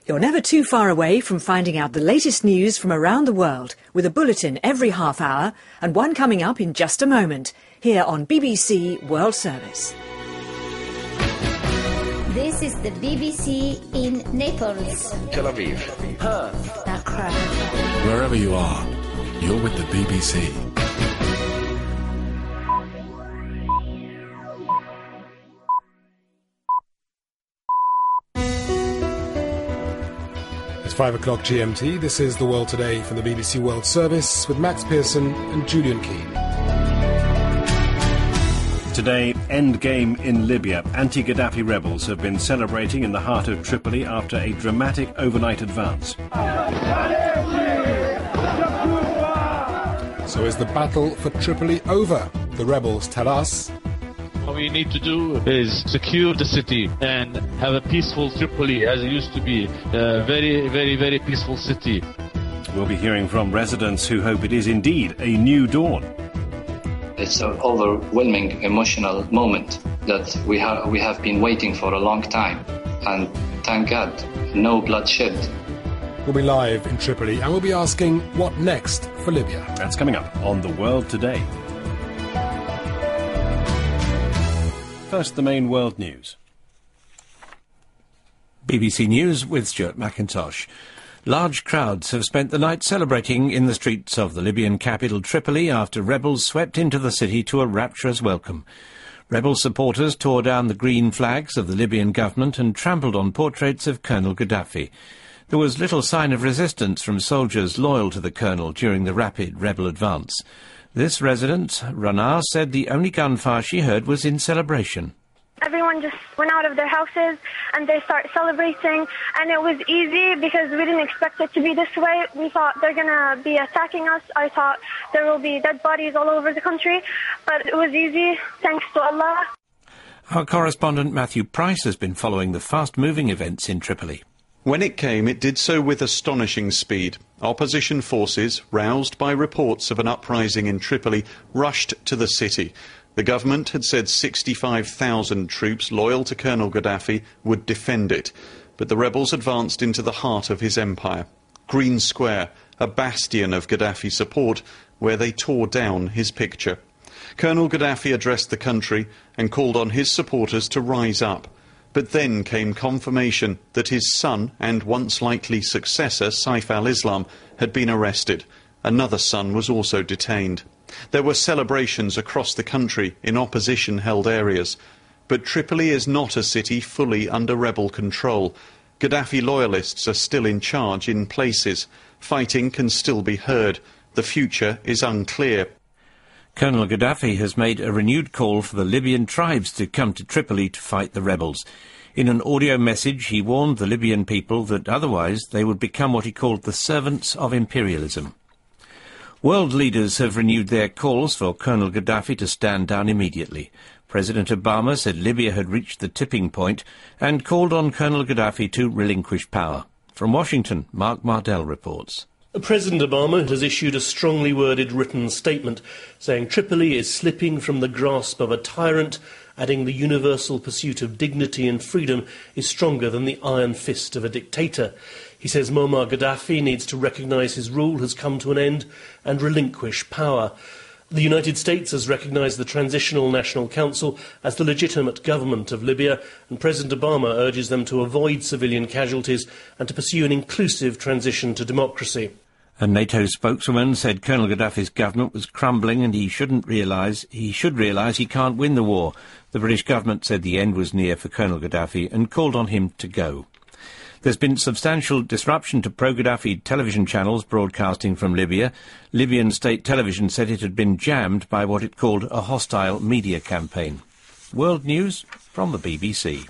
You're never too far away from finding out the latest news from around the world with a bulletin every half hour and one coming up in just a moment here on BBC World Service. This is the BBC in Naples, Tel Aviv, Perth, Accra. Wherever you are, you're with the BBC. It's 5 o'clock GMT. This is The World Today from the BBC World Service with Max Pearson and Julian Keane. Today, endgame in Libya. Anti-Gaddafi rebels have been celebrating in the heart of Tripoli after a dramatic overnight advance. So is the battle for Tripoli over? The rebels tell us. What we need to do is secure the city and have a peaceful Tripoli as it used to be. A very, very, very peaceful city. We'll be hearing from residents who hope it is indeed a new dawn. It's an overwhelming emotional moment that we have been waiting for a long time. And thank God, no bloodshed. We'll be live in Tripoli and we'll be asking what next for Libya. That's coming up on The World Today. First, the main world news. BBC News with Stuart McIntosh. Large crowds have spent the night celebrating in the streets of the Libyan capital Tripoli after rebels swept into the city to a rapturous welcome. Rebel supporters tore down the green flags of the Libyan government and trampled on portraits of Colonel Gaddafi. There was little sign of resistance from soldiers loyal to the colonel during the rapid rebel advance. This resident, Rana, said the only gunfire she heard was in celebration. Everyone just went out of their houses and they started celebrating, and it was easy because we didn't expect it to be this way. We thought they're going to be attacking us. I thought there will be dead bodies all over the country, but it was easy, thanks to Allah. Our correspondent Matthew Price has been following the fast-moving events in Tripoli. When it came, it did so with astonishing speed. Opposition forces, roused by reports of an uprising in Tripoli, rushed to the city. The government had said 65,000 troops loyal to Colonel Gaddafi would defend it, but the rebels advanced into the heart of his empire. Green Square, a bastion of Gaddafi support, where they tore down his picture. Colonel Gaddafi addressed the country and called on his supporters to rise up. But then came confirmation that his son and once likely successor, Saif al-Islam, had been arrested. Another son was also detained. There were celebrations across the country in opposition-held areas. But Tripoli is not a city fully under rebel control. Gaddafi loyalists are still in charge in places. Fighting can still be heard. The future is unclear. Colonel Gaddafi has made a renewed call for the Libyan tribes to come to Tripoli to fight the rebels. In an audio message, he warned the Libyan people that otherwise they would become what he called the servants of imperialism. World leaders have renewed their calls for Colonel Gaddafi to stand down immediately. President Obama said Libya had reached the tipping point and called on Colonel Gaddafi to relinquish power. From Washington, Mark Mardell reports. President Obama has issued a strongly worded written statement saying Tripoli is slipping from the grasp of a tyrant, adding the universal pursuit of dignity and freedom is stronger than the iron fist of a dictator. He says Muammar Gaddafi needs to recognise his rule has come to an end and relinquish power. The United States has recognised the Transitional National Council as the legitimate government of Libya, and President Obama urges them to avoid civilian casualties and to pursue an inclusive transition to democracy. A NATO spokeswoman said Colonel Gaddafi's government was crumbling and he should realise he can't win the war. The British government said the end was near for Colonel Gaddafi and called on him to go. There's been substantial disruption to pro-Gaddafi television channels broadcasting from Libya. Libyan state television said it had been jammed by what it called a hostile media campaign. World News from the BBC.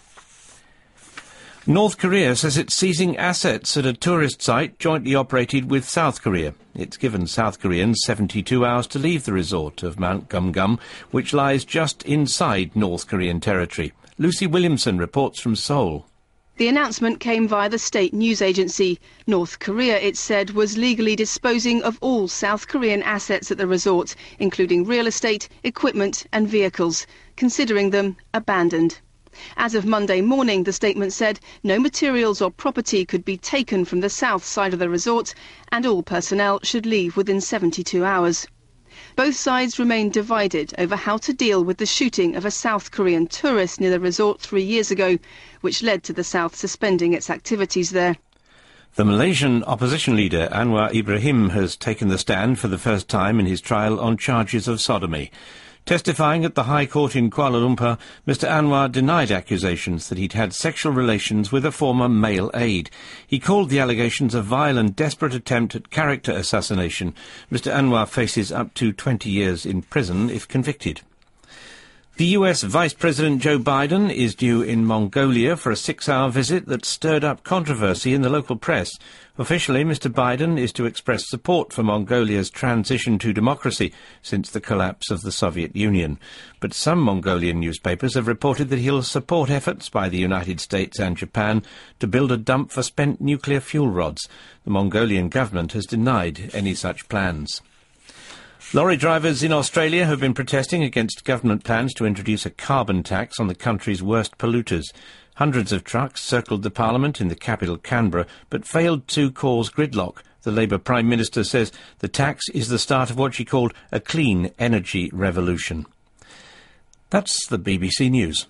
North Korea says it's seizing assets at a tourist site jointly operated with South Korea. It's given South Koreans 72 hours to leave the resort of Mount Gumgum, which lies just inside North Korean territory. Lucy Williamson reports from Seoul. The announcement came via the state news agency. North Korea, it said, was legally disposing of all South Korean assets at the resort, including real estate, equipment and vehicles, considering them abandoned. As of Monday morning, the statement said no materials or property could be taken from the south side of the resort and all personnel should leave within 72 hours. Both sides remain divided over how to deal with the shooting of a South Korean tourist near the resort 3 years ago, which led to the South suspending its activities there. The Malaysian opposition leader Anwar Ibrahim has taken the stand for the first time in his trial on charges of sodomy. Testifying at the High Court in Kuala Lumpur, Mr Anwar denied accusations that he'd had sexual relations with a former male aide. He called the allegations a vile and desperate attempt at character assassination. Mr Anwar faces up to 20 years in prison if convicted. The US Vice President Joe Biden is due in Mongolia for a 6-hour visit that stirred up controversy in the local press. Officially, Mr Biden is to express support for Mongolia's transition to democracy since the collapse of the Soviet Union. But some Mongolian newspapers have reported that he'll support efforts by the United States and Japan to build a dump for spent nuclear fuel rods. The Mongolian government has denied any such plans. Lorry drivers in Australia have been protesting against government plans to introduce a carbon tax on the country's worst polluters. Hundreds of trucks circled the Parliament in the capital Canberra, but failed to cause gridlock. The Labour Prime Minister says the tax is the start of what she called a clean energy revolution. That's the BBC News.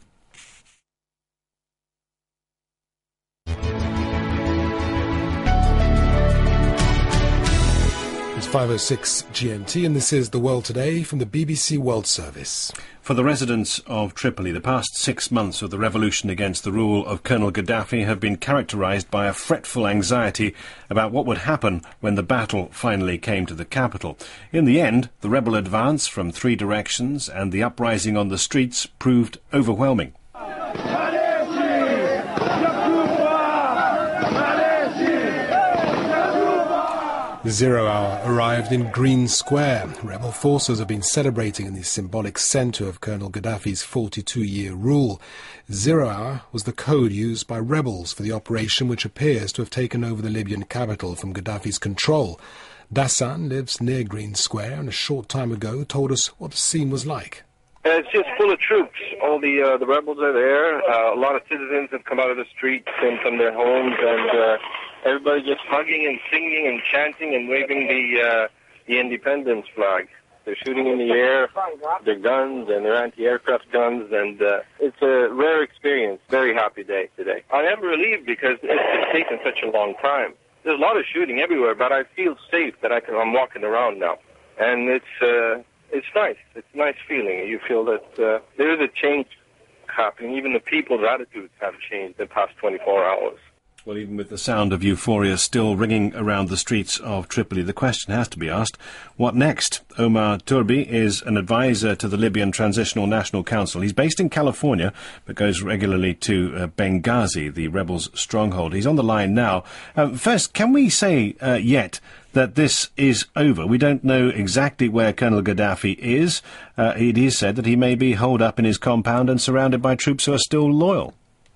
It's 5:06 GMT, and this is The World Today from the BBC World Service. For the residents of Tripoli, the past 6 months of the revolution against the rule of Colonel Gaddafi have been characterised by a fretful anxiety about what would happen when the battle finally came to the capital. In the end, the rebel advance from 3 directions and the uprising on the streets proved overwhelming. The 0 hour arrived in Green Square. Rebel forces have been celebrating in the symbolic centre of Colonel Gaddafi's 42-year rule. 0 hour was the code used by rebels for the operation which appears to have taken over the Libyan capital from Gaddafi's control. Dassan lives near Green Square and a short time ago told us what the scene was like. It's just full of troops. All the rebels are there. A lot of citizens have come out of the streets and from their homes, and everybody just hugging and singing and chanting and waving the independence flag. They're shooting in the air, their guns and their anti-aircraft guns, and it's a rare experience. Very happy day today. I am relieved because it's taken such a long time. There's a lot of shooting everywhere, but I feel safe that I'm walking around now, and it's nice. It's a nice feeling. You feel that there is a change happening. Even the people's attitudes have changed in the past 24 hours. Well, even with the sound of euphoria still ringing around the streets of Tripoli, the question has to be asked, what next? Omar Turbi is an advisor to the Libyan Transitional National Council. He's based in California, but goes regularly to Benghazi, the rebels' stronghold. He's on the line now. First, can we say yet that this is over? We don't know exactly where Colonel Gaddafi is. It is said that he may be holed up in his compound and surrounded by troops who are still loyal.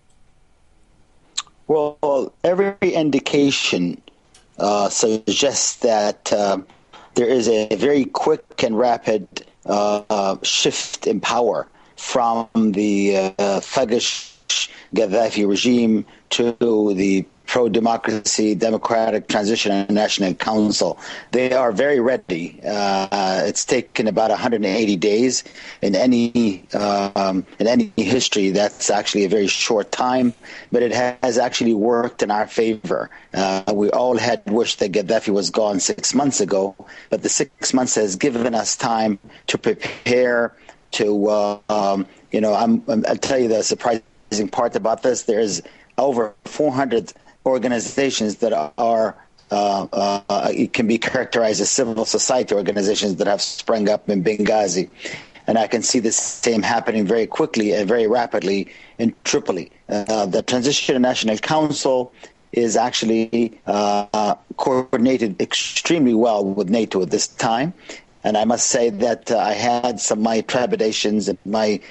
Well, every indication suggests that there is a very quick and rapid shift in power from the thuggish Gaddafi regime to the pro-democracy, Democratic Transition National Council. They are very ready. It's taken about 180 days. In any history, that's actually a very short time, but it has actually worked in our favor. We all had wished that Gaddafi was gone 6 months ago, but the 6 months has given us time to prepare to, I'll tell you the surprising part about this. There's over 400 organizations that are it can be characterized as civil society organizations that have sprung up in Benghazi. And I can see the same happening very quickly and very rapidly in Tripoli. The Transition National Council is actually coordinated extremely well with NATO at this time. And I must say that I had my trepidations and my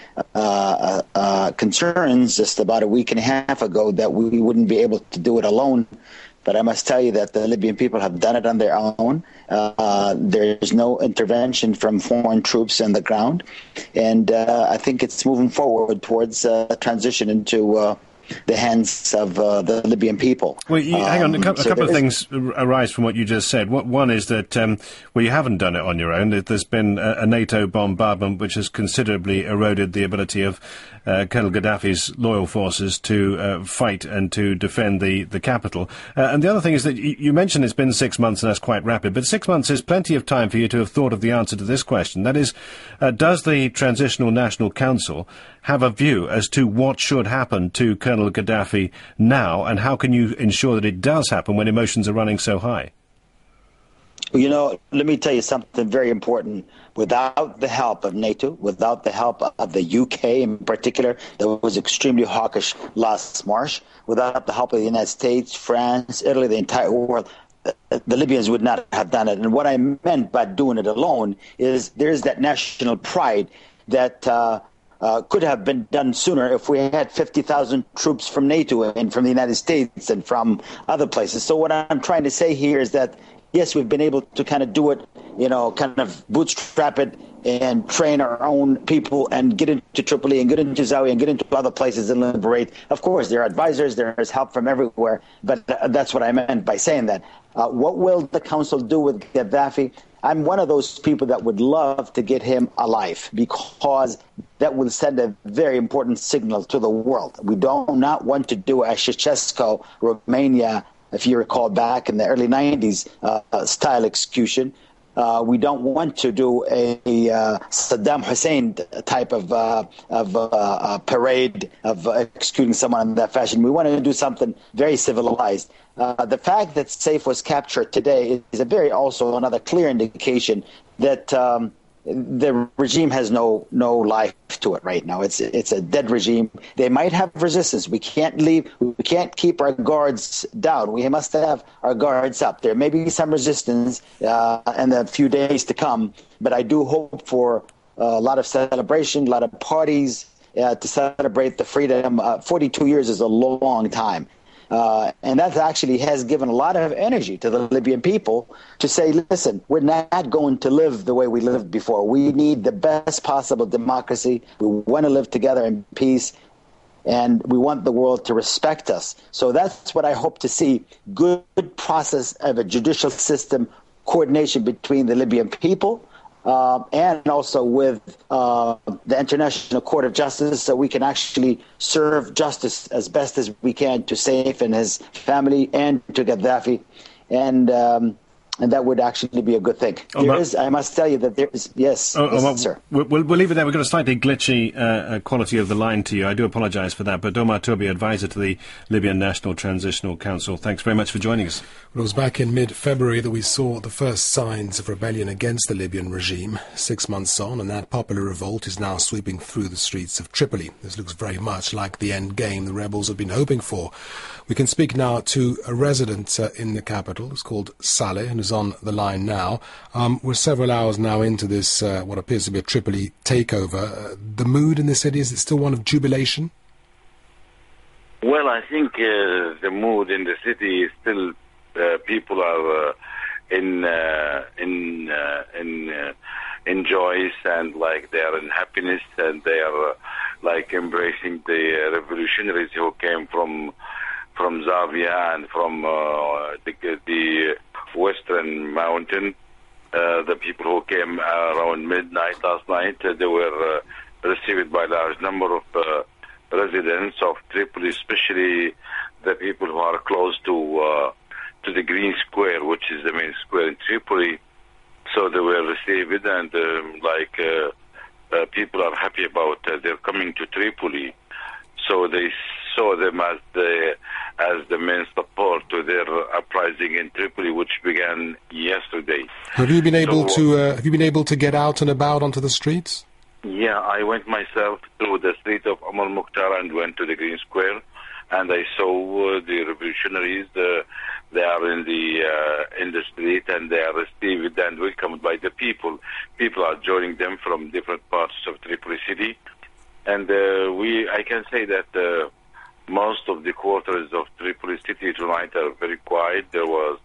concerns just about a week and a half ago that we wouldn't be able to do it alone. But I must tell you that the Libyan people have done it on their own. There is no intervention from foreign troops on the ground. And I think it's moving forward towards a transition into the hands of the Libyan people. Well, hang on, a couple of things arise from what you just said. One is that, you haven't done it on your own. There's been a NATO bombardment which has considerably eroded the ability of Colonel Gaddafi's loyal forces to fight and to defend the capital. And the other thing is that you mentioned it's been 6 months, and that's quite rapid, but 6 months is plenty of time for you to have thought of the answer to this question. That is, does the Transitional National Council have a view as to what should happen to Colonel Gaddafi now, and how can you ensure that it does happen when emotions are running so high? Well, let me tell you something very important. Without the help of NATO, without the help of the UK in particular, that was extremely hawkish last March, without the help of the United States, France, Italy, the entire world, the Libyans would not have done it. And what I meant by doing it alone is there's that national pride that could have been done sooner if we had 50,000 troops from NATO and from the United States and from other places. So what I'm trying to say here is that, yes, we've been able to kind of do it, kind of bootstrap it and train our own people and get into Tripoli and get into Zawiya and get into other places and liberate. Of course, there are advisors, there's help from everywhere, but that's what I meant by saying that. What will the council do with Gaddafi? I'm one of those people that would love to get him alive, because that will send a very important signal to the world. We do not want to do a Ceausescu, Romania, if you recall back in the early 90s, style execution. We don't want to do a Saddam Hussein type of parade of executing someone in that fashion. We want to do something very civilized. The fact that Saif was captured today is also another clear indication that the regime has no life to it right now. It's a dead regime. They might have resistance. We can't leave. We can't keep our guards down. We must have our guards up. There may be some resistance in the few days to come, but I do hope for a lot of celebration, a lot of parties to celebrate the freedom. 42 years is a long time. And that actually has given a lot of energy to the Libyan people to say, listen, we're not going to live the way we lived before. We need the best possible democracy. We want to live together in peace, and we want the world to respect us. So that's what I hope to see, good process of a judicial system, coordination between the Libyan people, and also with the International Court of Justice, so we can actually serve justice as best as we can to Saif and his family and to Gaddafi. And that would actually be a good thing. I must tell you that there is, yes, sir. We'll leave it there. We've got a slightly glitchy quality of the line to you. I do apologise for that. But Omar Tourbi, advisor to the Libyan National Transitional Council, thanks very much for joining us. It was back in mid-February that we saw the first signs of rebellion against the Libyan regime. 6 months on, and that popular revolt is now sweeping through the streets of Tripoli. This looks very much like the end game the rebels have been hoping for. We can speak now to a resident in the capital. It's called Saleh, and is on the line now. We're several hours now into this, what appears to be a Tripoli takeover. The mood in the city, is it still one of jubilation? Well, I think the mood in the city is still people are in joy, and like they are in happiness, and they are like embracing the revolutionaries who came from Zawiya and from the Western Mountain. The people who came around midnight last night, they were received by a large number of residents of Tripoli, especially the people who are close to the Green Square, which is the main square in Tripoli. So they were received, and people are happy about their coming to Tripoli. So they saw them as the main support to their uprising in Tripoli, which began yesterday. Have you been able to get out and about onto the streets? Yeah, I went myself through the street of Omar Mukhtar and went to the Green Square, and I saw the revolutionaries. They are in the street, and they are received and welcomed by the people. People are joining them from different parts of Tripoli city. And I can say that most of the quarters of Tripoli city tonight are very quiet. There was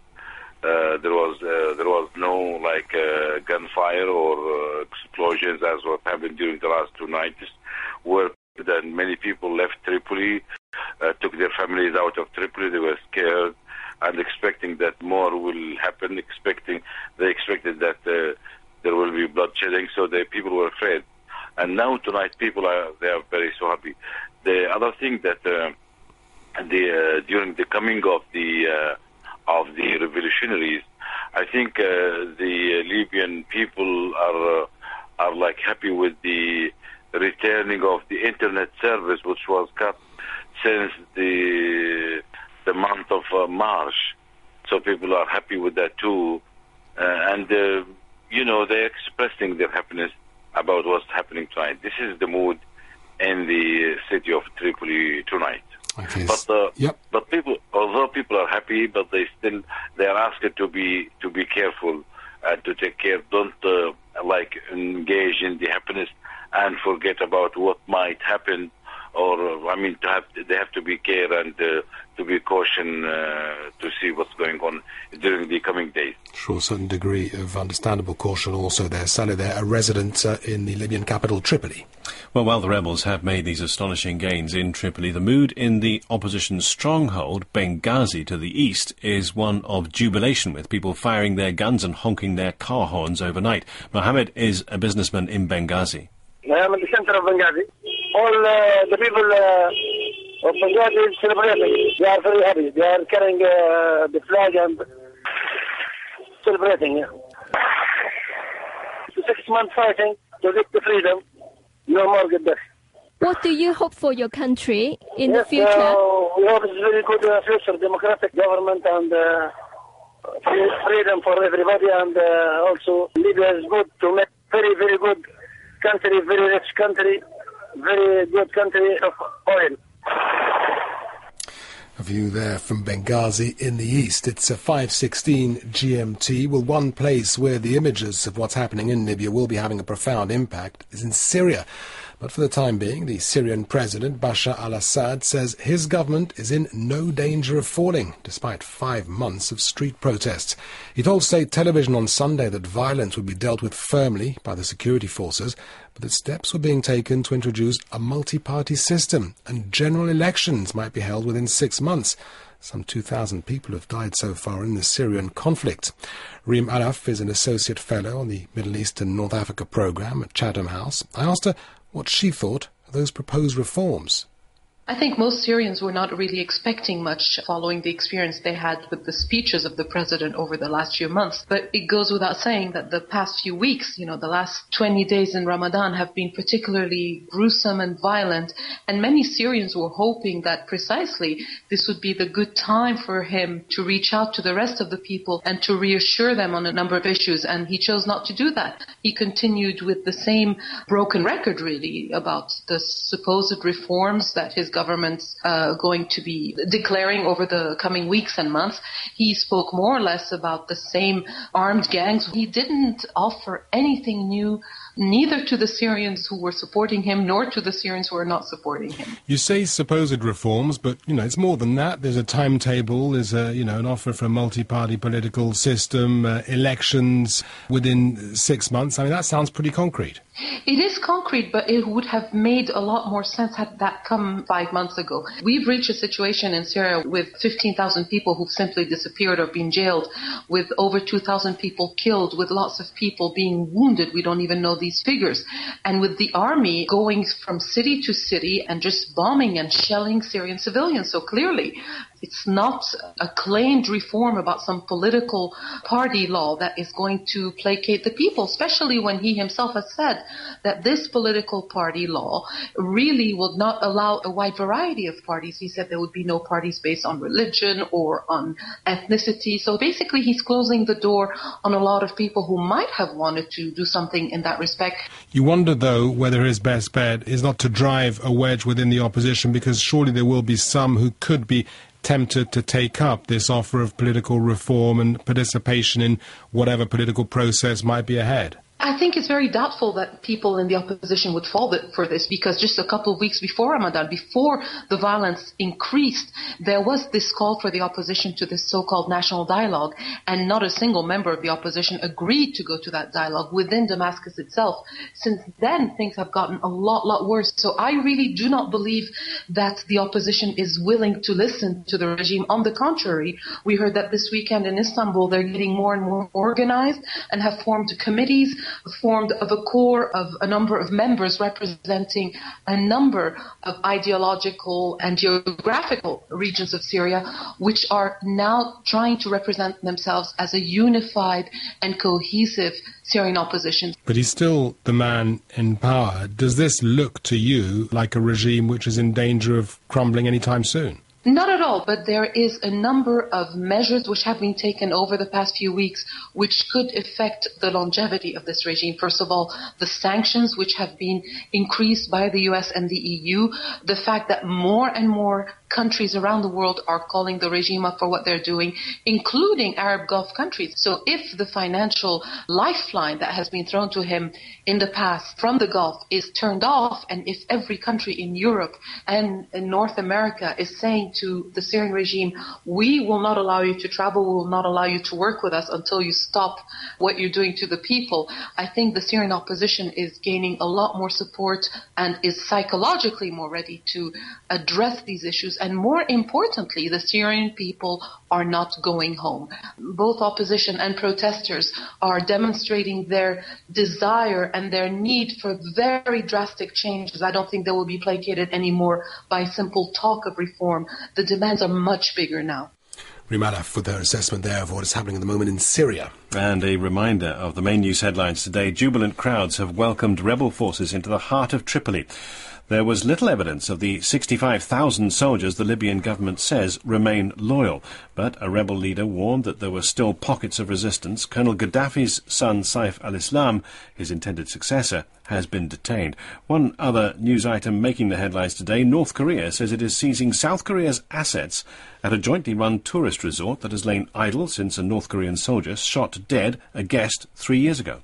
no gunfire or explosions as what happened during the last 2 nights, where then many people left Tripoli, took their families out of Tripoli. They were scared and expecting that more will happen. They expected that there will be bloodshedding, so the people were afraid. And now tonight, people are very so happy. The other thing that during the coming of the revolutionaries, I think the Libyan people are like happy with the returning of the internet service, which was cut since the month of March. So people are happy with that too, and they're expressing their happiness about what's happening tonight. This is the mood in the city of Tripoli tonight. Okay. But people, although people are happy, but they are asked to be careful and to take care. Don't engage in the happiness and forget about what might happen. They have to be care and to be caution to see what's going on during the coming days. Sure, a certain degree of understandable caution also there. Saleh there, a resident in the Libyan capital, Tripoli. Well, while the rebels have made these astonishing gains in Tripoli, the mood in the opposition's stronghold, Benghazi, to the east, is one of jubilation, with people firing their guns and honking their car horns overnight. Mohammed is a businessman in Benghazi. I am in the center of Benghazi. All the people of Benghazi is celebrating. They are very happy. They are carrying the flag and celebrating. 6 months fighting to get the freedom. No more Gaddafi. What do you hope for your country in the future? We hope it's very good future, democratic government and freedom for everybody, and also Libya is good to make very, very good country, very rich country, very good country of oil. A view there from Benghazi in the east. It's 5:16 GMT. Well, one place where the images of what's happening in Libya will be having a profound impact is in Syria. But for the time being, the Syrian president, Bashar al-Assad, says his government is in no danger of falling, despite 5 months of street protests. He told state television on Sunday that violence would be dealt with firmly by the security forces, but that steps were being taken to introduce a multi-party system, and general elections might be held within 6 months. Some 2,000 people have died so far in the Syrian conflict. Reem Araf is an associate fellow on the Middle East and North Africa programme at Chatham House. I asked her what she thought of those proposed reforms. I think most Syrians were not really expecting much following the experience they had with the speeches of the president over the last few months. But it goes without saying that the past few weeks, the last 20 days in Ramadan have been particularly gruesome and violent. And many Syrians were hoping that precisely this would be the good time for him to reach out to the rest of the people and to reassure them on a number of issues. And he chose not to do that. He continued with the same broken record, really, about the supposed reforms that his government's going to be declaring over the coming weeks and months. He spoke more or less about the same armed gangs. He didn't offer anything new, neither to the Syrians who were supporting him nor to the Syrians who are not supporting him. You say supposed reforms, but it's more than that. There's a timetable, there's an offer for a multi-party political system, elections within 6 months. I mean, that sounds pretty concrete. It is concrete, but it would have made a lot more sense had that come 5 months ago. We've reached a situation in Syria with 15,000 people who've simply disappeared or been jailed, with over 2,000 people killed, with lots of people being wounded. We don't even know these figures. And with the army going from city to city and just bombing and shelling Syrian civilians. So clearly, it's not a claimed reform about some political party law that is going to placate the people, especially when he himself has said that this political party law really will not allow a wide variety of parties. He said there would be no parties based on religion or on ethnicity. So basically he's closing the door on a lot of people who might have wanted to do something in that respect. You wonder, though, whether his best bet is not to drive a wedge within the opposition, because surely there will be some who could be tempted to take up this offer of political reform and participation in whatever political process might be ahead. I think it's very doubtful that people in the opposition would fall for this, because just a couple of weeks before Ramadan, before the violence increased, there was this call for the opposition to this so-called national dialogue, and not a single member of the opposition agreed to go to that dialogue within Damascus itself. Since then, things have gotten a lot worse. So I really do not believe that the opposition is willing to listen to the regime. On the contrary, we heard that this weekend in Istanbul, they're getting more and more organized and have formed committees, formed of a core of a number of members representing a number of ideological and geographical regions of Syria, which are now trying to represent themselves as a unified and cohesive Syrian opposition. But he's still the man in power. Does this look to you like a regime which is in danger of crumbling anytime soon? Not at all, but there is a number of measures which have been taken over the past few weeks which could affect the longevity of this regime. First of all, the sanctions which have been increased by the US and the EU, the fact that more and more countries around the world are calling the regime up for what they're doing, including Arab Gulf countries. So if the financial lifeline that has been thrown to him in the past from the Gulf is turned off, and if every country in Europe and in North America is saying to the Syrian regime, we will not allow you to travel, we will not allow you to work with us until you stop what you're doing to the people, I think the Syrian opposition is gaining a lot more support and is psychologically more ready to address these issues. And more importantly, the Syrian people are not going home. Both opposition and protesters are demonstrating their desire and their need for very drastic changes. I don't think they will be placated anymore by simple talk of reform. The demands are much bigger now. Reem Alaf with her assessment there of what is happening at the moment in Syria. And a reminder of the main news headlines today. Jubilant crowds have welcomed rebel forces into the heart of Tripoli. There was little evidence of the 65,000 soldiers the Libyan government says remain loyal, but a rebel leader warned that there were still pockets of resistance. Colonel Gaddafi's son, Saif al-Islam, his intended successor, has been detained. One other news item making the headlines today, North Korea says it is seizing South Korea's assets at a jointly run tourist resort that has lain idle since a North Korean soldier shot dead a guest 3 years ago.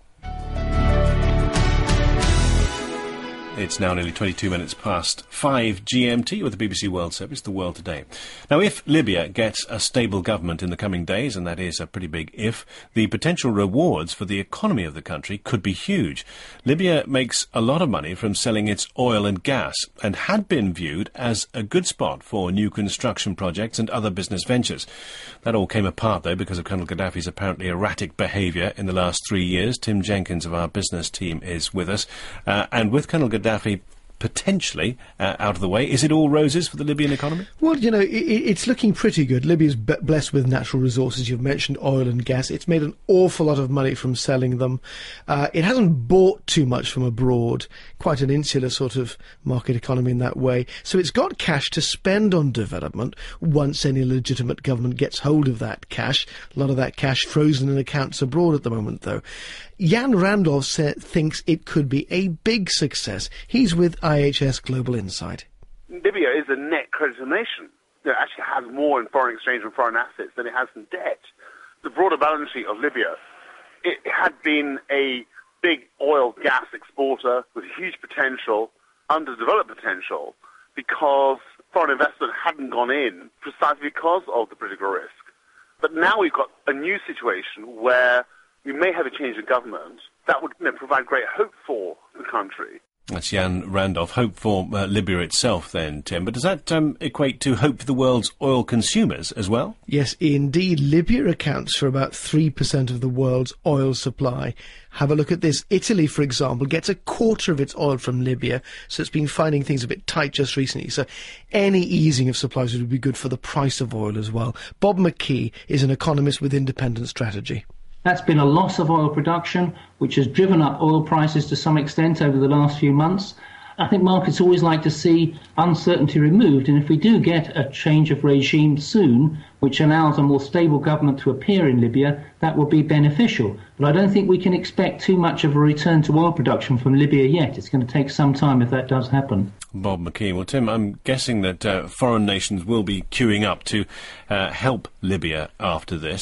It's now nearly 22 minutes past 5 GMT with the BBC World Service, The World Today. Now, if Libya gets a stable government in the coming days, and that is a pretty big if, the potential rewards for the economy of the country could be huge. Libya makes a lot of money from selling its oil and gas, and had been viewed as a good spot for new construction projects and other business ventures. That all came apart, though, because of Colonel Gaddafi's apparently erratic behaviour in the last 3 years. Tim Jenkins of our business team is with us. And with Colonel Gaddafi potentially out of the way, is it all roses for the Libyan economy? Well, you know, it's looking pretty good. Libya's blessed with natural resources. You've mentioned oil and gas. It's made an awful lot of money from selling them. It hasn't bought too much from abroad, quite an insular sort of market economy in that way. So it's got cash to spend on development once any legitimate government gets hold of that cash. A lot of that cash frozen in accounts abroad at the moment, though. Jan Randolph thinks it could be a big success. He's with IHS Global Insight. Libya is a net creditor nation. It actually has more in foreign exchange and foreign assets than it has in debt. The broader balance sheet of Libya, it had been a big oil gas exporter with huge potential, underdeveloped potential, because foreign investment hadn't gone in precisely because of the political risk. But now we've got a new situation where we may have a change of government that would provide great hope for the country. That's Jan Randolph. Hope for Libya itself then, Tim. But does that equate to hope for the world's oil consumers as well? Yes, indeed. Libya accounts for about 3% of the world's oil supply. Have a look at this. Italy, for example, gets a quarter of its oil from Libya, so it's been finding things a bit tight just recently. So any easing of supplies would be good for the price of oil as well. Bob McKee is an economist with Independent Strategy. That's been a loss of oil production, which has driven up oil prices to some extent over the last few months. I think markets always like to see uncertainty removed, and if we do get a change of regime soon, which allows a more stable government to appear in Libya, that will be beneficial. But I don't think we can expect too much of a return to oil production from Libya yet. It's going to take some time if that does happen. Bob McKee. Well, Tim, I'm guessing that foreign nations will be queuing up to help Libya after this.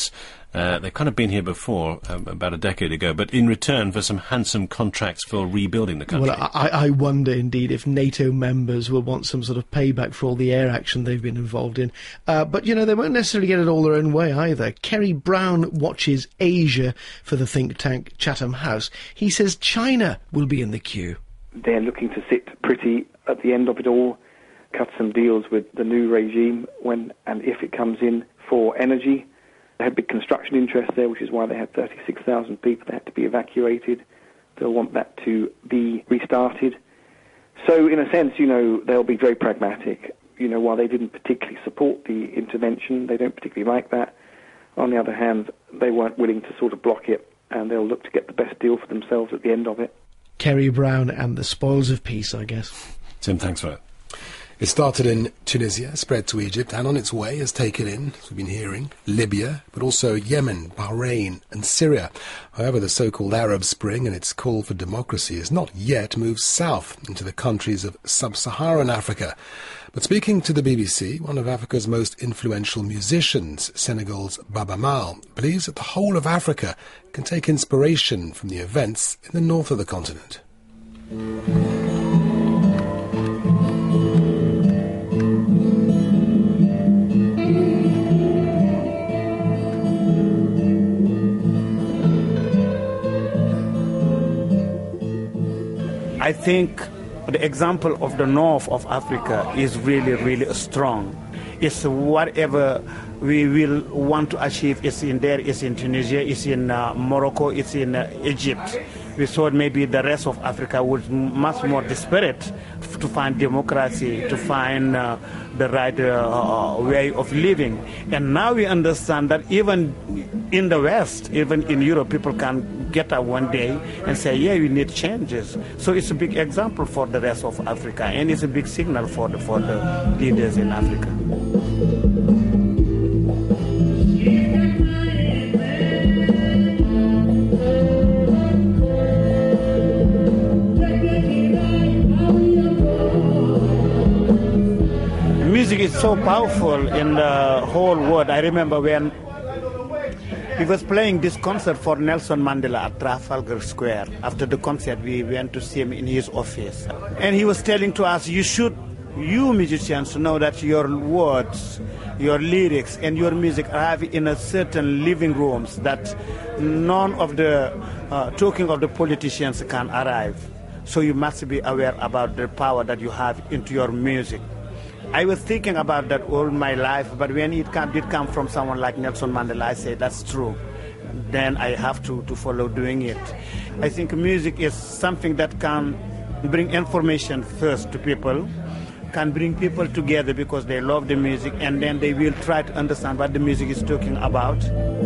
They've kind of been here before, about a decade ago, but in return for some handsome contracts for rebuilding the country. Well, I wonder indeed if NATO members will want some sort of payback for all the air action they've been involved in. But, you know, they won't necessarily get it all their own way either. Kerry Brown watches Asia for the think tank Chatham House. He says China will be in the queue. They're looking to sit pretty at the end of it all, cut some deals with the new regime when and if it comes in for energy. They had big construction interests there, which is why they had 36,000 people that had to be evacuated. They'll want that to be restarted. So in a sense, you know, they'll be very pragmatic. You know, while they didn't particularly support the intervention, they don't particularly like that. On the other hand, they weren't willing to sort of block it, and they'll look to get the best deal for themselves at the end of it. Kerry Brown and the spoils of peace, I guess. Tim, thanks for it. It started in Tunisia, spread to Egypt, and on its way has taken in, as we've been hearing, Libya, but also Yemen, Bahrain and Syria. However, the so-called Arab Spring and its call for democracy has not yet moved south into the countries of sub-Saharan Africa. But speaking to the BBC, one of Africa's most influential musicians, Senegal's Baaba Maal, believes that the whole of Africa can take inspiration from the events in the north of the continent. I think the example of the north of Africa is really, really strong. It's whatever we will want to achieve. It's in there, it's in Tunisia, it's in Morocco, it's in Egypt. We thought maybe the rest of Africa was much more desperate to find democracy, to find the right way of living. And now we understand that even in the West, even in Europe, people can get up one day and say, yeah, we need changes. So it's a big example for the rest of Africa, and it's a big signal for the leaders in Africa. Music is so powerful in the whole world. I remember when he was playing this concert for Nelson Mandela at Trafalgar Square. After the concert, we went to see him in his office. And he was telling to us, you musicians know that your words, your lyrics, and your music arrive in a certain living rooms that none of the talking of the politicians can arrive. So you must be aware about the power that you have into your music. I was thinking about that all my life, but when it did come from someone like Nelson Mandela, I said, that's true. Then I have to follow doing it. I think music is something that can bring information first to people, can bring people together because they love the music, and then they will try to understand what the music is talking about.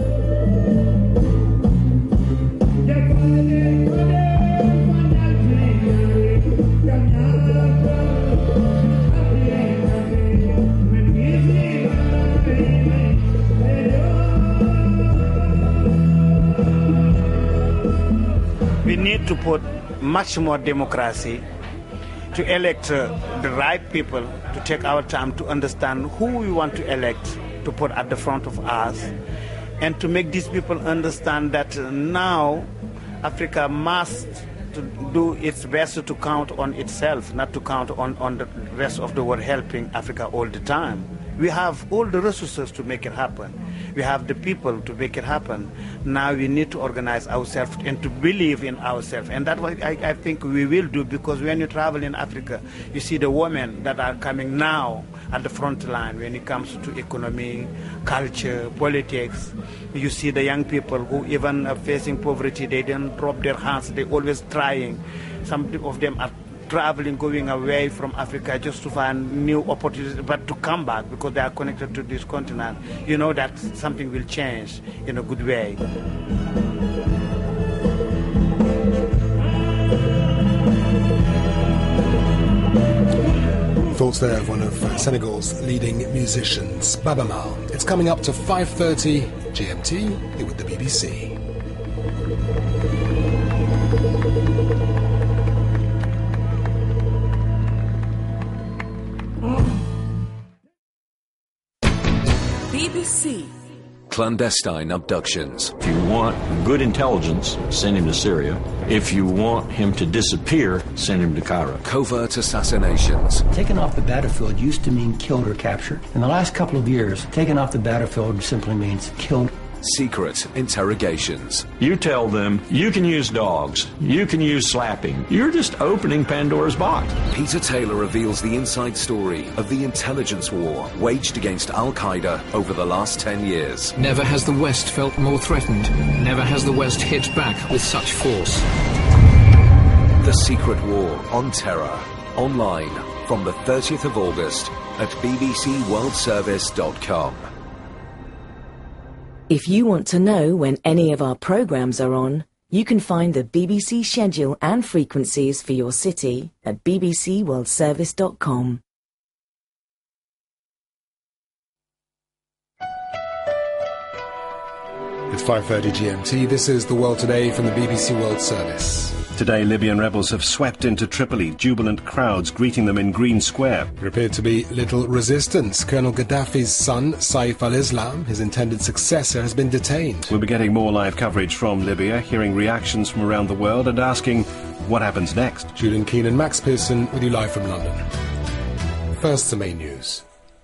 We need to put much more democracy, to elect the right people, to take our time to understand who we want to elect, to put at the front of us, and to make these people understand that now Africa must do its best to count on itself, not to count on the rest of the world helping Africa all the time. We have all the resources to make it happen. We have the people to make it happen. Now we need to organize ourselves and to believe in ourselves. And that's what I think we will do, because when you travel in Africa, you see the women that are coming now at the front line when it comes to economy, culture, politics. You see the young people who even are facing poverty, they don't drop their hands, they're always trying. Some of them are traveling, going away from Africa just to find new opportunities, but to come back because they are connected to this continent. You know that something will change in a good way. Thoughts there of one of Senegal's leading musicians, Baaba Maal. It's coming up to 5:30 GMT. You're with the BBC. BBC clandestine abductions. If you want good intelligence, send him to Syria. If you want him to disappear, send him to Cairo. Covert assassinations. Taken off the battlefield used to mean killed or captured. In the last couple of years, taken off the battlefield simply means killed. Secret interrogations. You tell them you can use dogs, you can use slapping. You're just opening Pandora's box. Peter Taylor reveals the inside story of the intelligence war waged against Al-Qaeda over the last 10 years. Never has the West felt more threatened. Never has the West hit back with such force. The Secret War on Terror. Online from the 30th of August at bbcworldservice.com. If you want to know when any of our programmes are on, you can find the BBC schedule and frequencies for your city at bbcworldservice.com. It's 5:30 GMT. This is The World Today from the BBC World Service. Today, Libyan rebels have swept into Tripoli, jubilant crowds greeting them in Green Square. There appeared to be little resistance. Colonel Gaddafi's son, Saif al-Islam, his intended successor, has been detained. We'll be getting more live coverage from Libya, hearing reactions from around the world and asking what happens next. Julian Keane and Max Pearson with you live from London. First, the main news.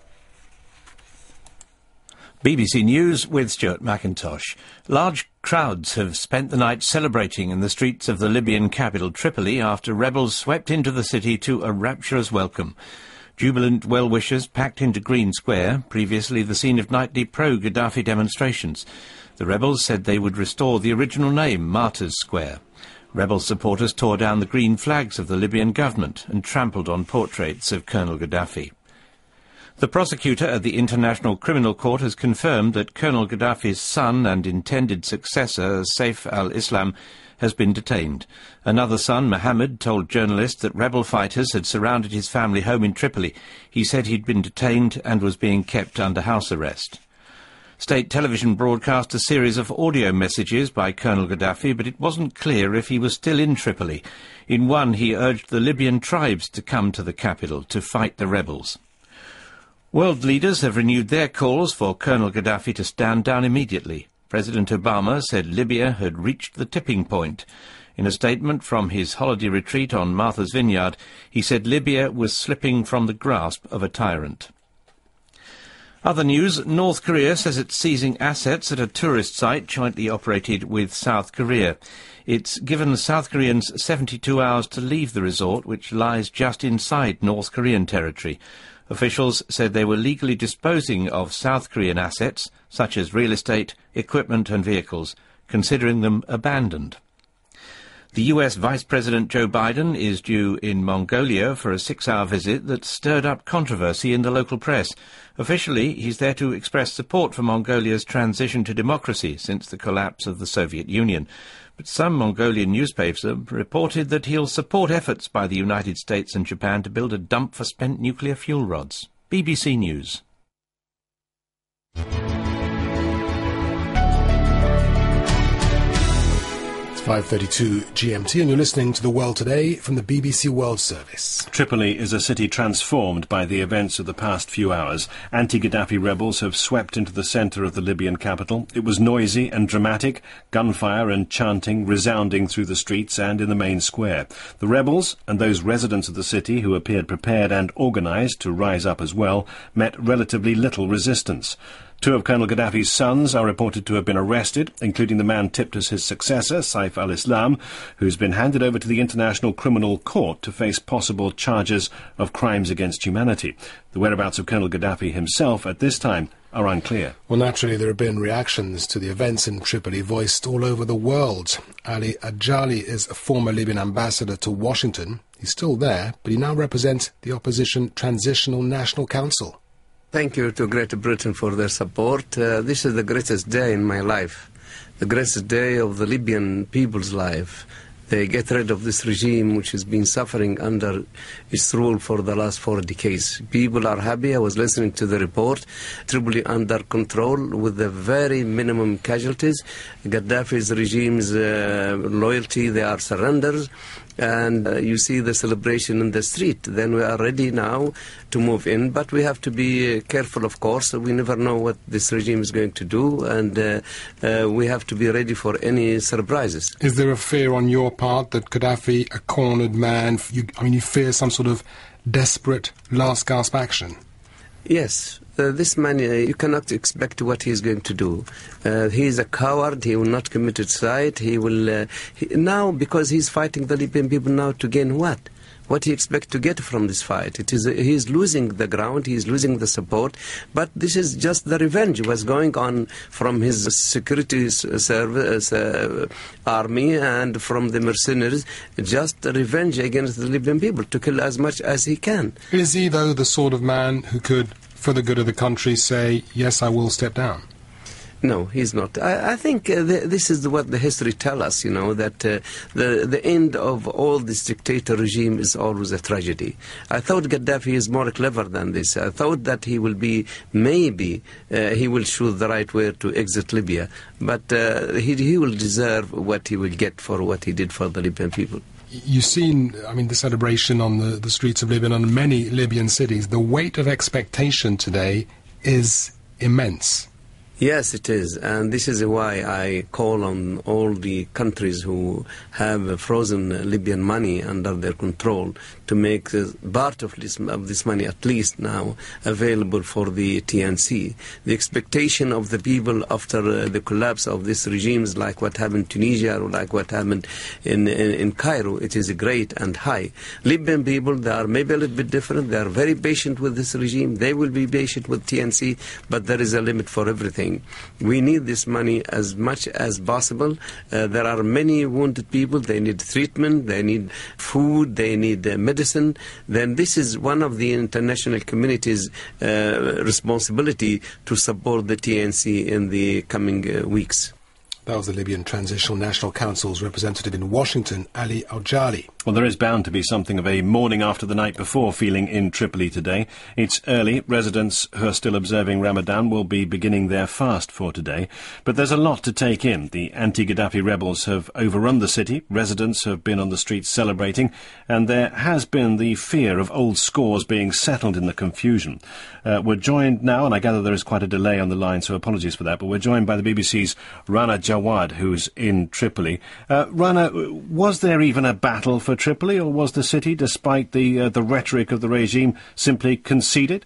BBC News with Stuart McIntosh. Large crowds have spent the night celebrating in the streets of the Libyan capital Tripoli after rebels swept into the city to a rapturous welcome. Jubilant well-wishers packed into Green Square, previously the scene of nightly pro-Gaddafi demonstrations. The rebels said they would restore the original name, Martyrs Square. Rebel supporters tore down the green flags of the Libyan government and trampled on portraits of Colonel Gaddafi. The prosecutor at the International Criminal Court has confirmed that Colonel Gaddafi's son and intended successor, Saif al-Islam, has been detained. Another son, Mohammed, told journalists that rebel fighters had surrounded his family home in Tripoli. He said he'd been detained and was being kept under house arrest. State television broadcast a series of audio messages by Colonel Gaddafi, but it wasn't clear if he was still in Tripoli. In one, he urged the Libyan tribes to come to the capital to fight the rebels. World leaders have renewed their calls for Colonel Gaddafi to stand down immediately. President Obama said Libya had reached the tipping point. In a statement from his holiday retreat on Martha's Vineyard, he said Libya was slipping from the grasp of a tyrant. Other news, North Korea says it's seizing assets at a tourist site jointly operated with South Korea. It's given South Koreans 72 hours to leave the resort, which lies just inside North Korean territory. Officials said they were legally disposing of South Korean assets, such as real estate, equipment and vehicles, considering them abandoned. The US Vice President Joe Biden is due in Mongolia for a 6-hour visit that stirred up controversy in the local press. Officially, he's there to express support for Mongolia's transition to democracy since the collapse of the Soviet Union. But some Mongolian newspapers have reported that he'll support efforts by the United States and Japan to build a dump for spent nuclear fuel rods. BBC News. 5:32 GMT, and you're listening to The World Today from the BBC World Service. Tripoli is a city transformed by the events of the past few hours. Anti-Gaddafi rebels have swept into the centre of the Libyan capital. It was noisy and dramatic, gunfire and chanting resounding through the streets and in the main square. The rebels, and those residents of the city who appeared prepared and organised to rise up as well, met relatively little resistance. 2 of Colonel Gaddafi's sons are reported to have been arrested, including the man tipped as his successor, Saif al-Islam, who's been handed over to the International Criminal Court to face possible charges of crimes against humanity. The whereabouts of Colonel Gaddafi himself at this time are unclear. Well, naturally, there have been reactions to the events in Tripoli voiced all over the world. Ali Ajali is a former Libyan ambassador to Washington. He's still there, but he now represents the opposition Transitional National Council. Thank you to Great Britain for their support. This is the greatest day in my life, the greatest day of the Libyan people's life. They get rid of this regime which has been suffering under its rule for the last 4 decades. People are happy. I was listening to the report. Tripoli under control with the very minimum casualties. Gaddafi's regime's loyalty, they are surrenders. and you see the celebration in the street. Then we are ready now to move in, but we have to be careful, of course. We never know what this regime is going to do, and we have to be ready for any surprises. Is there a fear on your part that Gaddafi, a cornered man, you fear some sort of desperate last-gasp action? Yes. This man, you cannot expect what he is going to do. He is a coward. He will not commit suicide. He will now, because he's fighting the Libyan people now to gain what? What he expects to get from this fight? He is losing the ground. He is losing the support. But this is just the revenge was going on from his security service army and from the mercenaries. Just revenge against the Libyan people to kill as much as he can. Is he, though, the sort of man who could, for the good of the country, say, yes, I will step down? No, he's not. I think this is what the history tells us, that the end of all this dictator regime is always a tragedy. I thought Gaddafi is more clever than this. I thought that he will be, maybe, he will choose the right way to exit Libya. But he will deserve what he will get for what he did for the Libyan people. You've seen, the celebration on the streets of Lebanon and many Libyan cities. The weight of expectation today is immense. Yes, it is, and this is why I call on all the countries who have frozen Libyan money under their control to make part of this money, at least now, available for the TNC. The expectation of the people after the collapse of these regimes, like what happened in Tunisia or like what happened in Cairo, it is great and high. Libyan people, they are maybe a little bit different. They are very patient with this regime. They will be patient with TNC, but there is a limit for everything. We need this money as much as possible. There are many wounded people. They need treatment. They need food. They need medicine. Then this is one of the international community's responsibility to support the TNC in the coming weeks. That was the Libyan Transitional National Council's representative in Washington, Ali Al-Jali. Well, there is bound to be something of a morning after the night before feeling in Tripoli today. It's early. Residents who are still observing Ramadan will be beginning their fast for today. But there's a lot to take in. The anti-Gaddafi rebels have overrun the city. Residents have been on the streets celebrating. And there has been the fear of old scores being settled in the confusion. We're joined now, and I gather there is quite a delay on the line, so apologies for that, but we're joined by the BBC's Rana Jawad, who's in Tripoli. Rana, was there even a battle for Tripoli, or was the city, despite the rhetoric of the regime, simply conceded?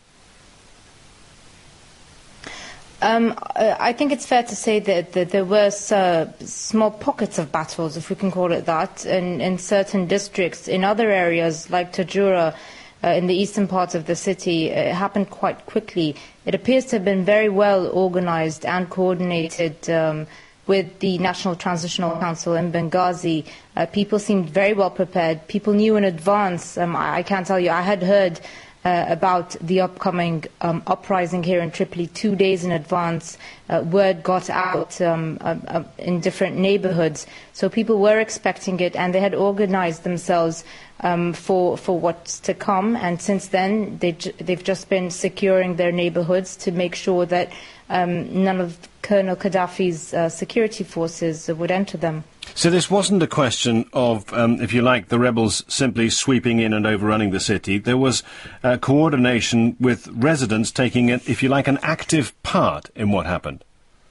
I think it's fair to say that there were small pockets of battles, if we can call it that, in certain districts. In other areas, like Tajura, in the eastern part of the city, it happened quite quickly. It appears to have been very well organised and coordinated with the National Transitional Council in Benghazi. People seemed very well prepared. People knew in advance. I can't tell you, I had heard about the upcoming uprising here in Tripoli 2 days in advance. Word got out in different neighbourhoods. So people were expecting it, and they had organised themselves for what's to come. And since then, they've just been securing their neighbourhoods to make sure that none of Colonel Gaddafi's security forces would enter them. So this wasn't a question of, if you like, the rebels simply sweeping in and overrunning the city. There was coordination with residents taking, if you like, an active part in what happened.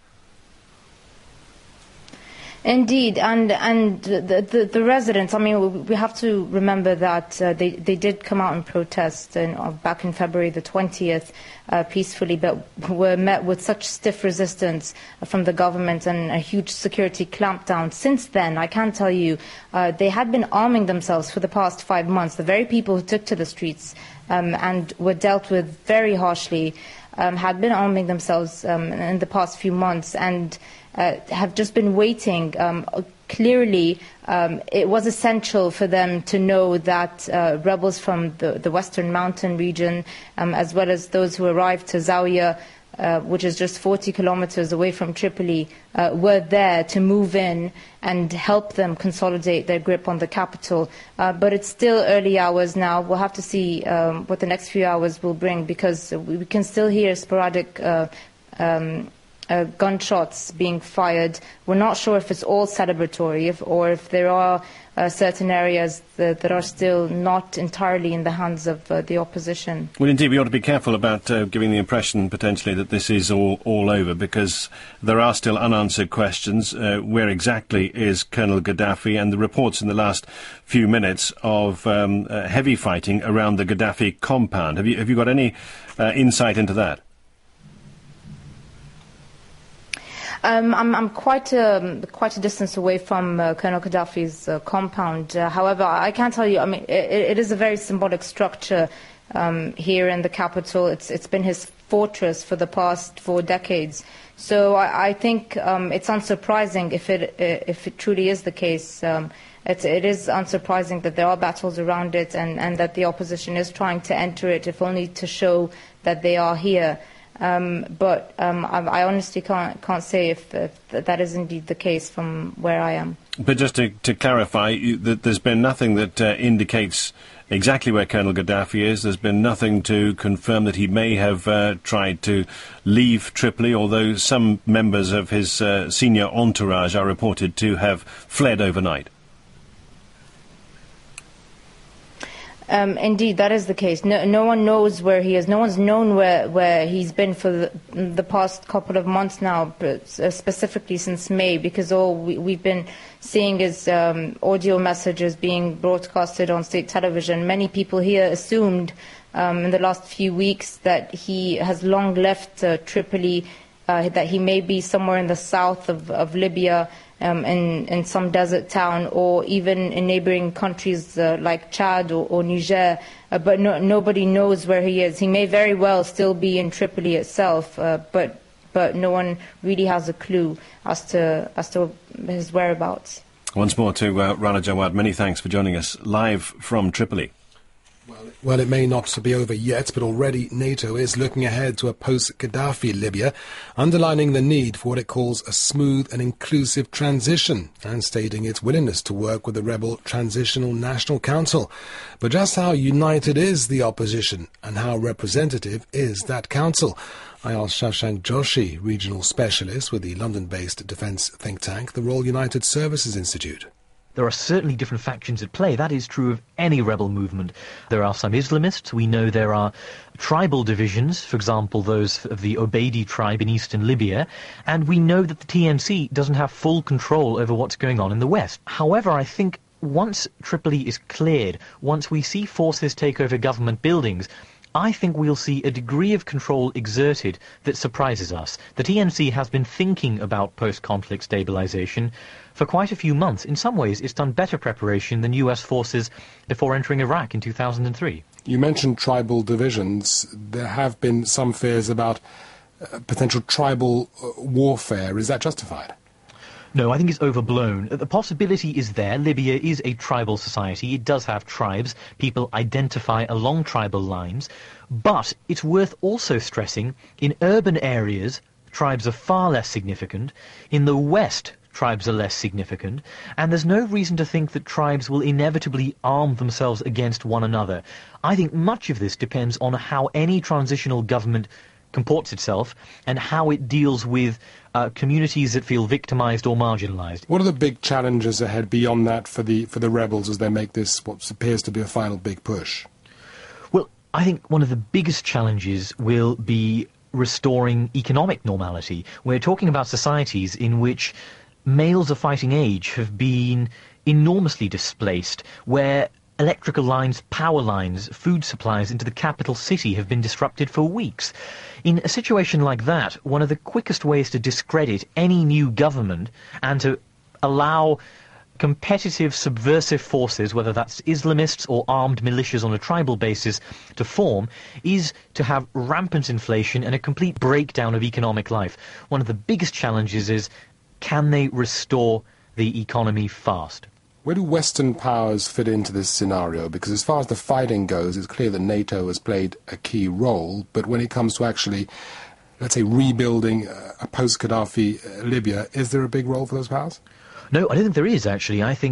Indeed, and the residents, I mean, we have to remember that they did come out and protest back in February the 20th peacefully, but were met with such stiff resistance from the government and a huge security clampdown. Since then, I can tell you, they had been arming themselves for the past 5 months. The very people who took to the streets and were dealt with very harshly had been arming themselves in the past few months and have just been waiting. Clearly, it was essential for them to know that rebels from the Western Mountain region, as well as those who arrived to Zawiya, which is just 40 kilometers away from Tripoli, were there to move in and help them consolidate their grip on the capital. But it's still early hours now. We'll have to see what the next few hours will bring, because we can still hear sporadic gunshots being fired. We're not sure if it's all celebratory or if there are certain areas that are still not entirely in the hands of the opposition. Well, indeed, we ought to be careful about giving the impression, potentially, that this is all over, because there are still unanswered questions. Where exactly is Colonel Gaddafi? And the reports in the last few minutes of heavy fighting around the Gaddafi compound. Have you got any insight into that? I'm quite a distance away from Colonel Gaddafi's compound. However, I can tell you, I mean, it is a very symbolic structure here in the capital. It's been his fortress for the past 4 decades. So I think it's unsurprising if it truly is the case. It is unsurprising that there are battles around it and that the opposition is trying to enter it, if only to show that they are here. But I honestly can't say if that is indeed the case from where I am. But just to clarify, that there's been nothing that indicates exactly where Colonel Gaddafi is. There's been nothing to confirm that he may have tried to leave Tripoli, although some members of his senior entourage are reported to have fled overnight. Indeed, that is the case. No one knows where he is. No one's known where he's been for the past couple of months now, specifically since May, because all we've been seeing is audio messages being broadcasted on state television. Many people here assumed in the last few weeks that he has long left Tripoli, that he may be somewhere in the south of Libya, in some desert town, or even in neighboring countries like Chad or Niger, but nobody knows where he is. He may very well still be in Tripoli itself, but no one really has a clue as to his whereabouts. Once more to Rana Jawad, many thanks for joining us live from Tripoli. Well, it may not be over yet, but already NATO is looking ahead to a post-Gaddafi Libya, underlining the need for what it calls a smooth and inclusive transition, and stating its willingness to work with the rebel Transitional National Council. But just how united is the opposition, and how representative is that council? I asked Shashank Joshi, regional specialist with the London-based defence think tank, the Royal United Services Institute. There are certainly different factions at play. That is true of any rebel movement. There are some Islamists. We know there are tribal divisions, for example, those of the Obeidi tribe in eastern Libya. And we know that the TNC doesn't have full control over what's going on in the west. However, I think once Tripoli is cleared, once we see forces take over government buildings, I think we'll see a degree of control exerted that surprises us. The TNC has been thinking about post-conflict stabilization for quite a few months. In some ways, it's done better preparation than US forces before entering Iraq in 2003. You mentioned tribal divisions. There have been some fears about potential tribal warfare. Is that justified? No, I think it's overblown. The possibility is there. Libya is a tribal society. It does have tribes. People identify along tribal lines. But it's worth also stressing, in urban areas, tribes are far less significant. In the west, tribes are less significant. And there's no reason to think that tribes will inevitably arm themselves against one another. I think much of this depends on how any transitional government comports itself and how it deals with communities that feel victimized or marginalized. What are the big challenges ahead beyond that for the rebels as they make this what appears to be a final big push? Well, I think one of the biggest challenges will be restoring economic normality. We're talking about societies in which males of fighting age have been enormously displaced, where electrical lines, power lines, food supplies into the capital city have been disrupted for weeks. In a situation like that, one of the quickest ways to discredit any new government and to allow competitive subversive forces, whether that's Islamists or armed militias on a tribal basis, to form, is to have rampant inflation and a complete breakdown of economic life. One of the biggest challenges is, can they restore the economy fast? Where do Western powers fit into this scenario? Because as far as the fighting goes, it's clear that NATO has played a key role, but when it comes to actually, let's say, rebuilding a post-Gaddafi Libya, is there a big role for those powers? No, I don't think there is, actually. I think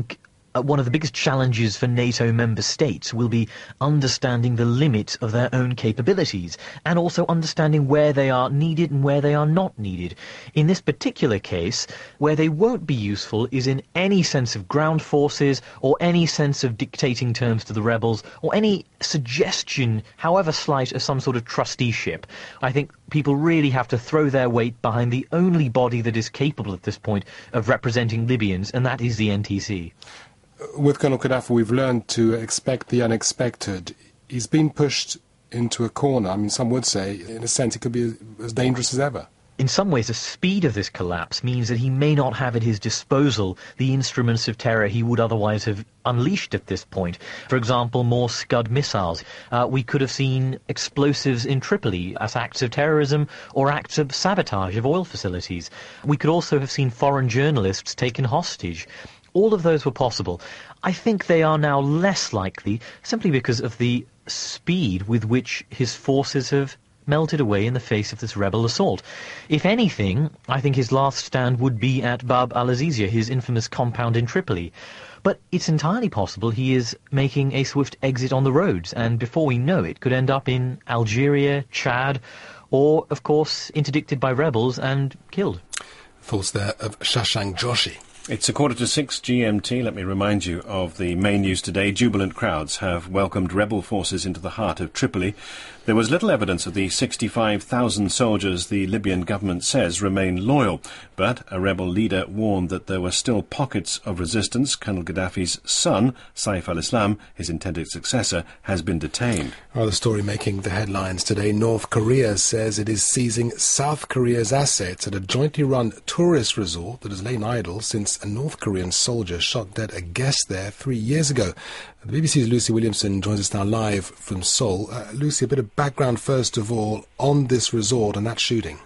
one of the biggest challenges for NATO member states will be understanding the limit of their own capabilities and also understanding where they are needed and where they are not needed. In this particular case, where they won't be useful is in any sense of ground forces or any sense of dictating terms to the rebels or any suggestion, however slight, of some sort of trusteeship. I think people really have to throw their weight behind the only body that is capable at this point of representing Libyans, and that is the NTC. With Colonel Gaddafi, we've learned to expect the unexpected. He's been pushed into a corner. I mean, some would say, in a sense, it could be as dangerous as ever. In some ways, the speed of this collapse means that he may not have at his disposal the instruments of terror he would otherwise have unleashed at this point. For example, more Scud missiles. We could have seen explosives in Tripoli as acts of terrorism or acts of sabotage of oil facilities. We could also have seen foreign journalists taken hostage. All of those were possible. I think they are now less likely simply because of the speed with which his forces have melted away in the face of this rebel assault. If anything, I think his last stand would be at Bab al-Azizia, his infamous compound in Tripoli. But it's entirely possible he is making a swift exit on the roads, and before we know it, could end up in Algeria, Chad, or, of course, interdicted by rebels and killed. Thoughts there of Shashank Joshi. It's 6:15 GMT. Let me remind you of the main news today. Jubilant crowds have welcomed rebel forces into the heart of Tripoli. There was little evidence of the 65,000 soldiers the Libyan government says remain loyal, but a rebel leader warned that there were still pockets of resistance. Colonel Gaddafi's son, Saif al-Islam, his intended successor, has been detained. Well, the story making the headlines today. North Korea says it is seizing South Korea's assets at a jointly run tourist resort that has lain idle since a North Korean soldier shot dead a guest there 3 years ago. The BBC's Lucy Williamson joins us now live from Seoul. Lucy, a bit of background first of all on this resort and that shooting.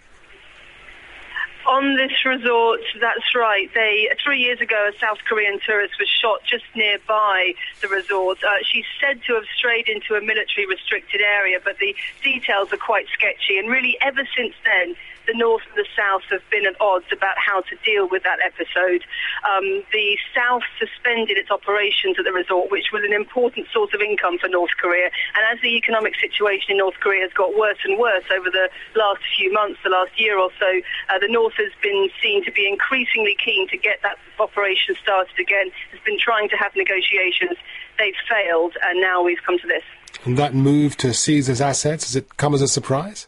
On this resort, that's right. 3 years ago, a South Korean tourist was shot just nearby the resort. She's said to have strayed into a military restricted area, but the details are quite sketchy. And really, ever since then, the North and the South have been at odds about how to deal with that episode. The South suspended its operations at the resort, which was an important source of income for North Korea. And as the economic situation in North Korea has got worse and worse over the last few months, the last year or so, the North has been seen to be increasingly keen to get that operation started again, has been trying to have negotiations. They've failed, and now we've come to this. And that move to seize his assets, has it come as a surprise?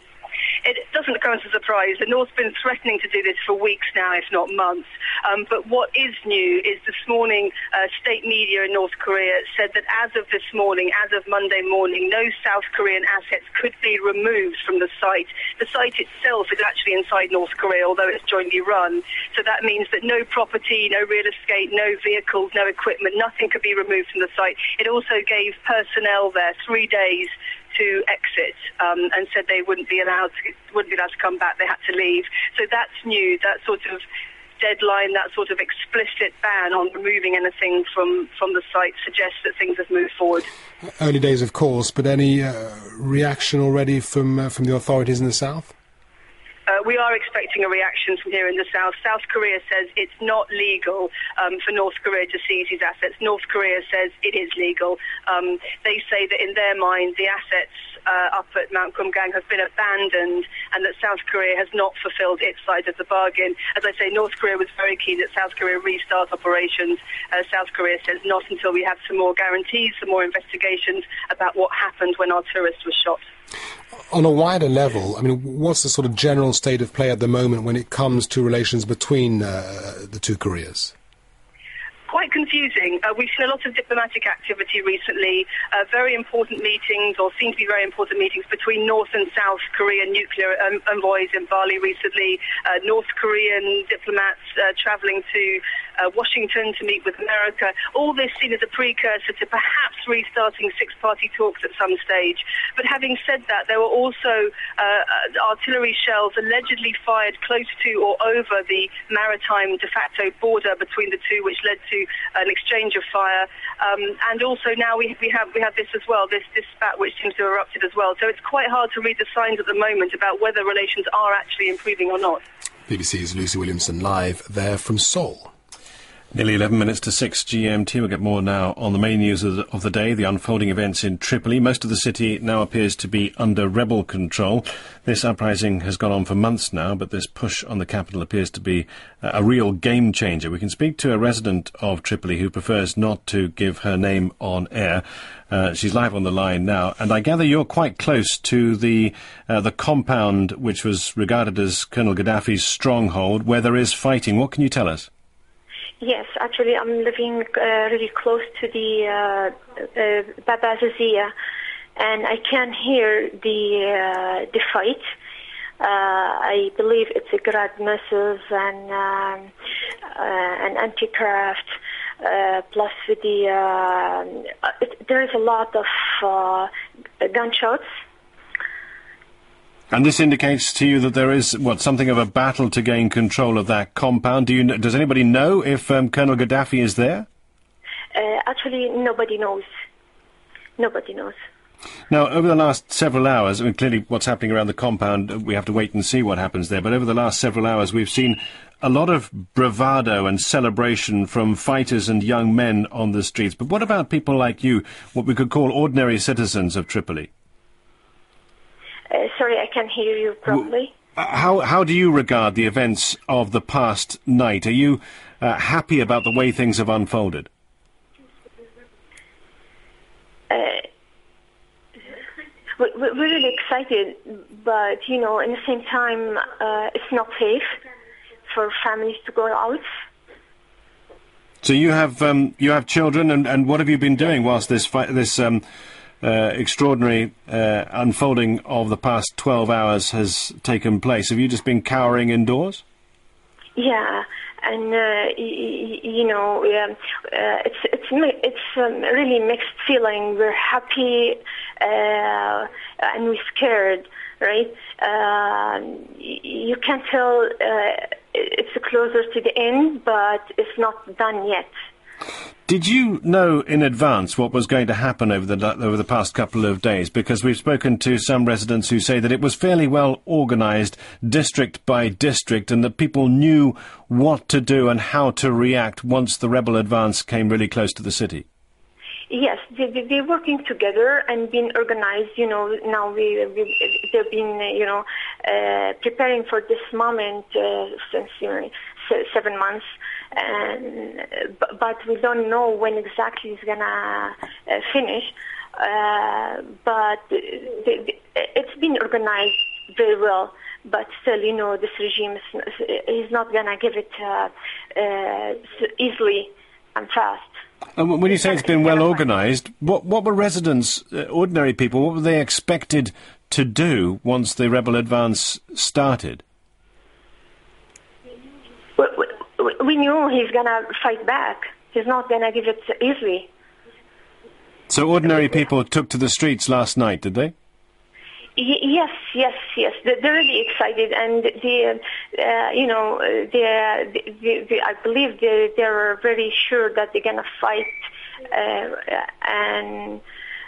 It doesn't come as a surprise. The North's been threatening to do this for weeks now, if not months. But what is new is this morning, state media in North Korea said that as of this morning, as of Monday morning, no South Korean assets could be removed from the site. The site itself is actually inside North Korea, although it's jointly run. So that means that no property, no real estate, no vehicles, no equipment, nothing could be removed from the site. It also gave personnel there 3 days to exit, and said they wouldn't be allowed to come back. They had to leave. So that's new. That sort of deadline, that sort of explicit ban on removing anything from the site suggests that things have moved forward. Early days, of course, but any reaction already from the authorities in the south? We are expecting a reaction from here in the south. South Korea says it's not legal for North Korea to seize these assets. North Korea says it is legal. They say that in their mind the assets up at Mount Kumgang have been abandoned and that South Korea has not fulfilled its side of the bargain. As I say, North Korea was very keen that South Korea restart operations. South Korea says not until we have some more guarantees, some more investigations about what happened when our tourist was shot. On a wider level, I mean, what's the sort of general state of play at the moment when it comes to relations between the two Koreas? Quite confusing. We've seen a lot of diplomatic activity recently, very important meetings, or seem to be very important meetings, between North and South Korean nuclear envoys in Bali recently, North Korean diplomats travelling to Washington to meet with America. All this seen as a precursor to perhaps restarting six-party talks at some stage. But having said that, there were also artillery shells allegedly fired close to or over the maritime de facto border between the two, which led to an exchange of fire. And also now we have this as well, this spat which seems to have erupted as well. So it's quite hard to read the signs at the moment about whether relations are actually improving or not. BBC's Lucy Williamson live there from Seoul. Nearly 11 minutes to 6 GMT. We'll get more now on the main news of the day, the unfolding events in Tripoli. Most of the city now appears to be under rebel control. This uprising has gone on for months now, but this push on the capital appears to be a real game changer. We can speak to a resident of Tripoli who prefers not to give her name on air. She's live on the line now, and I gather you're quite close to the compound which was regarded as Colonel Gaddafi's stronghold, where there is fighting. What can you tell us? Yes, actually, I'm living really close to the Bab Azazia, and I can hear the fight. I believe it's a Grad missiles and anti-craft, plus with there is a lot of gunshots. And this indicates to you that there is, something of a battle to gain control of that compound. Does anybody know if Colonel Gaddafi is there? Actually, nobody knows. Nobody knows. Now, over the last several hours, I mean, clearly what's happening around the compound, we have to wait and see what happens there, but over the last several hours we've seen a lot of bravado and celebration from fighters and young men on the streets. But what about people like you, what we could call ordinary citizens of Tripoli? Sorry, I can't hear you properly. How do you regard the events of the past night? Are you happy about the way things have unfolded? We're really excited, but, in the same time, it's not safe for families to go out. So you have children, and what have you been doing whilst this extraordinary unfolding of the past 12 hours has taken place? Have you just been cowering indoors? Yeah, and it's really mixed feeling. We're happy and we're scared, right? You can tell it's closer to the end, but it's not done yet. Did you know in advance what was going to happen over the past couple of days? Because we've spoken to some residents who say that it was fairly well organised, district by district, and that people knew what to do and how to react once the rebel advance came really close to the city. Yes, they're working together and being organized. Now they've been, preparing for this moment since 7 months. But we don't know when exactly it's gonna finish. But it's been organized very well. But still, this regime is not gonna give it easily and fast. And when you say it's been well organised, what were residents, ordinary people, what were they expected to do once the rebel advance started? We knew he's going to fight back. He's not going to give it easily. So ordinary people took to the streets last night, did they? Yes. They're really excited, and I believe they're very sure that they're going to fight, and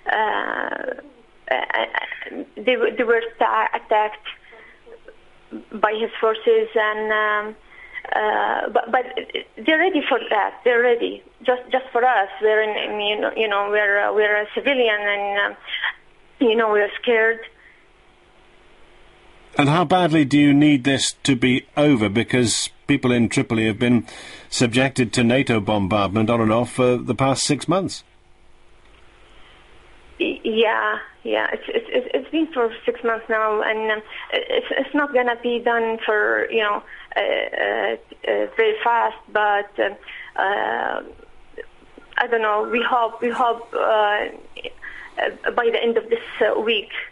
they were attacked by his forces, and but they're ready for that. They're ready. Just for us, we're we're a civilian, and we're scared. And how badly do you need this to be over? Because people in Tripoli have been subjected to NATO bombardment on and off for the past 6 months. Yeah. It's been for 6 months now, and it's not gonna be done for very fast. But I don't know. We hope by the end of this week